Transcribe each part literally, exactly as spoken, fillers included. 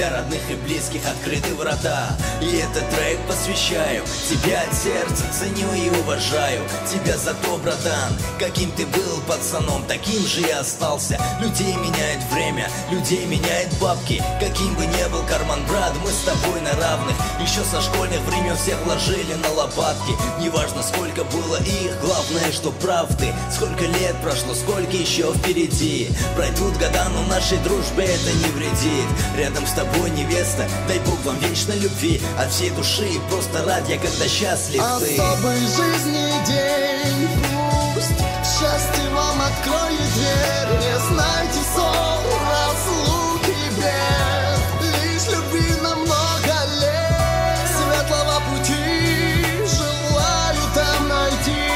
Для родных и близких открыты врата. И этот трек посвящаю. Тебя от сердца ценю и уважаю. Тебя за то, братан, каким ты был пацаном, таким же и остался. Людей меняет время, людей меняет бабки. Каким бы ни был карман, брат, мы с тобой на равных. Еще со школьных времен всех вложили на лопатки. Неважно, сколько было их, главное, что правды. Сколько лет прошло, сколько еще впереди. Пройдут года, но нашей дружбе это не вредит. Рядом с тобой невеста, дай Бог вам вечной любви. От всей души просто рад я, когда счастлив ты. Особый жизни день, пусть счастье вам откроет дверь. Не знайте ссор, разлуки, бед, лишь любви на много лет. Светлого пути желаю там найти.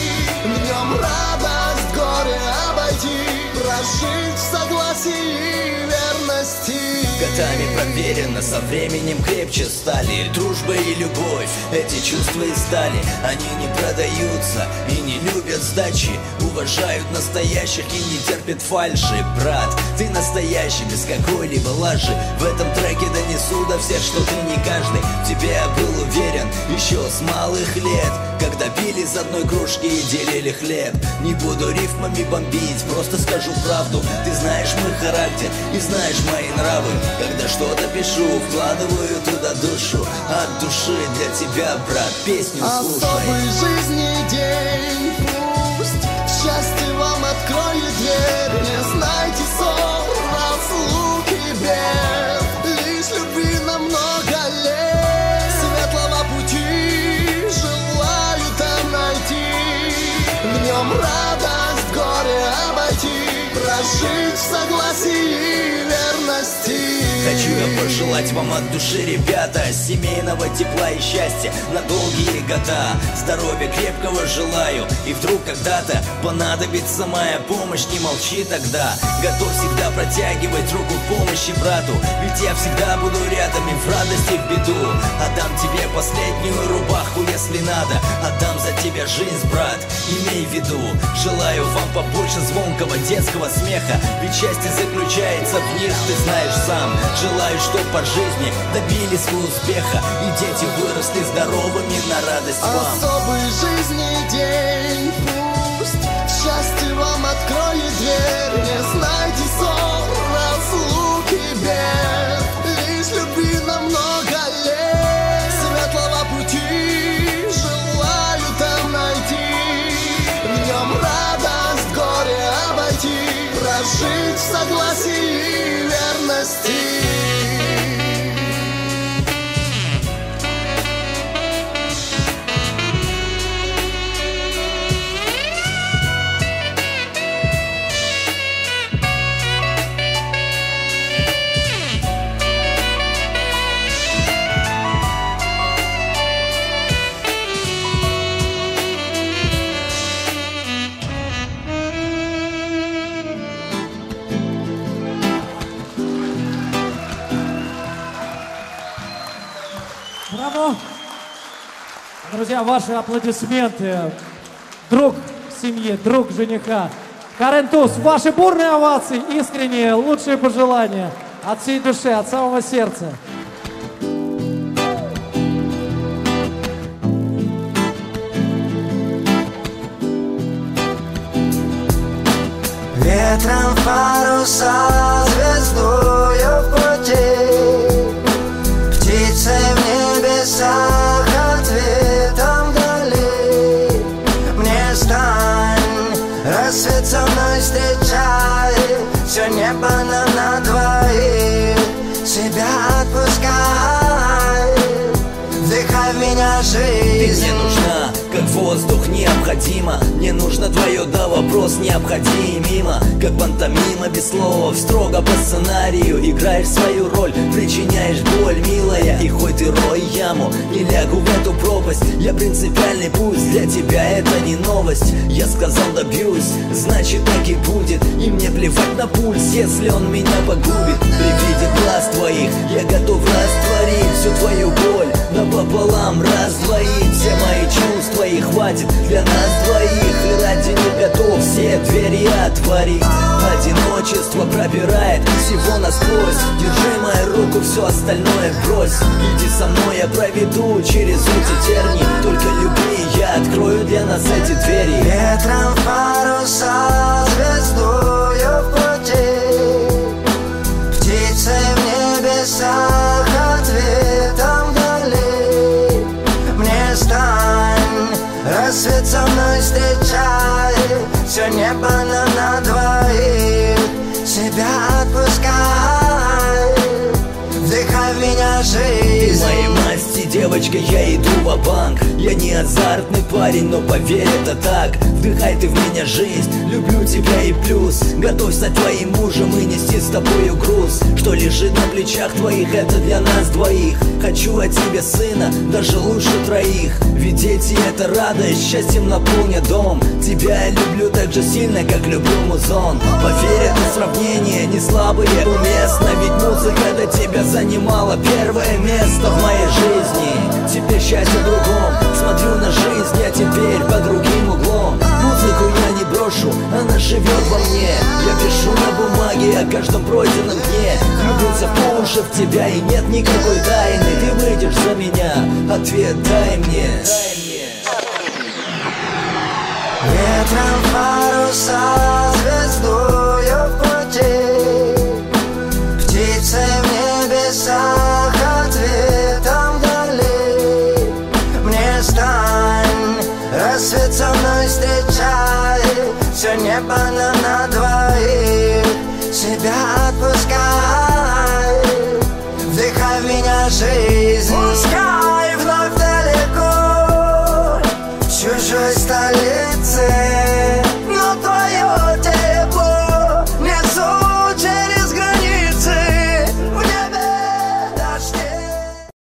В нем радость, горе обойти, прожить в согласии и верности. Годами проверено, со временем крепче стали. Дружба и любовь, эти чувства и стали. Они не продаются и не любят сдачи. Уважают настоящих и не терпят фальши. Брат, ты настоящий, без какой-либо лажи. В этом треке донесу до всех, что ты не каждый. В тебе я был уверен еще с малых лет, когда пили из одной кружки и делили хлеб. Не буду рифмами бомбить, просто скажу правду. Ты знаешь мой характер и знаешь мои нравы. Когда что-то пишу, вкладываю туда душу. От души для тебя, брат, песню слушай. Особый жизни день, пусть счастье вам откроет дверь. Не знайте ссор, разлуки, бед, лишь любви на много лет. Светлого пути желаю там найти. В нем радость, горе обойти, прожить в согласии и верности. Хочу я пожелать вам от души, ребята, семейного тепла и счастья на долгие года. Здоровья крепкого желаю. И вдруг когда-то понадобится моя помощь, не молчи тогда. Готов всегда протягивать руку помощи брату. Ведь я всегда буду рядом и в радости, и в беду. Отдам тебе последнюю рубаху, если надо. Отдам за тебя жизнь, брат, имей в виду. Желаю вам побольше звонкого детского смеха. Ведь счастье заключается в них, ты знаешь сам. Желаю, чтоб по жизни добились вы успеха, и дети выросли здоровыми на радость вам. Особый жизни день, пусть счастье вам откроет дверь. Не знайте ссор, разлуки, бед, лишь любви на много лет. Светлого пути желаю там найти. В нем радость, горе обойти, прожить в согласии и верности. Браво! Друзья, ваши аплодисменты. Друг семьи, друг жениха. Карен Туз, ваши бурные овации, искренние, лучшие пожелания от всей души, от самого сердца. Ветром паруса, звездою в пути, птицы в небесах, ответом вдали. Мне стань, рассвет со мной встречай, все небо нам на двоих. Себя отпускай, вдыхай в меня жизнь. Ты мне нужна, как воздух необходимо. Мне нужно твое, да, вопрос необходим мимо. Как пантомима без слов, строго по сценарию. Играешь свою роль, причиняешь боль, милая. И хоть ты рой яму, не лягу в эту пропасть. Я принципиальный, пусть для тебя это не новость. Я сказал добьюсь, значит так и будет. И мне плевать на пульс, если он меня погубит. При виде глаз твоих я готов растворить всю твою боль, напополам раздвоить все мои чувства. И хватит для нас двоих, и ради него готов все двери отворить. Одиночество пробирает всего насквозь. Держи мою руку, все остальное брось. Иди со мной, я проведу через эти тернии. Только люби, я открою для нас эти двери. Ветром паруса, звездою в пути, птицы в небесах, ответом вдали. Мне стань, рассвет со мной встречай, все небо нам на двоих, себя отпускай, вдыхай в меня жизнь. Ты моей масти, девочка, я иду ва-банк. Я не азартный парень, но поверь, это так. Вдыхай ты в меня жизнь, люблю тебя и плюс. Готов стать твоим мужем и нести с тобою груз. Что лежит на плечах твоих, это для нас двоих. Хочу от тебя сына, даже лучше троих. Ведь дети — это радость, счастьем наполнит дом. Тебя я люблю так же сильно, как люблю музон. Поверь, это сравнение не слабое, уместно. Ведь музыка до тебя занимала первое место в моей жизни. Теперь счастье в другом, смотрю на жизнь я теперь под другим углом. Музыку я не брошу, она живет во мне. Я пишу на бумаге о каждом пройденном дне. Влюбился по уши в тебя и нет никакой тайны. Ты выйдешь за меня, ответ дай мне. Ветром паруса, звездою в пути, птицы в небесах, ответом вдали. Мне стань, рассвет со мной встречай, все небо нам на двоих.